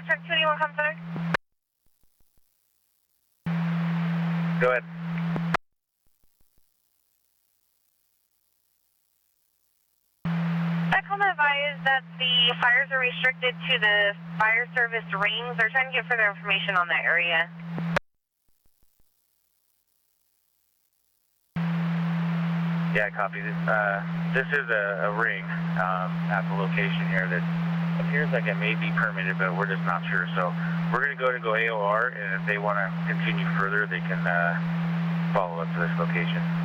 Truck 281, come through. Go ahead. I come advise that the fires are restricted to the fire service rings. They're trying to get further information on that area. Yeah, copy. This is a ring at the location here that appears like it may be permitted, but we're just not sure. So we're going to go AOR, and if they want to continue further, they can follow up to this location.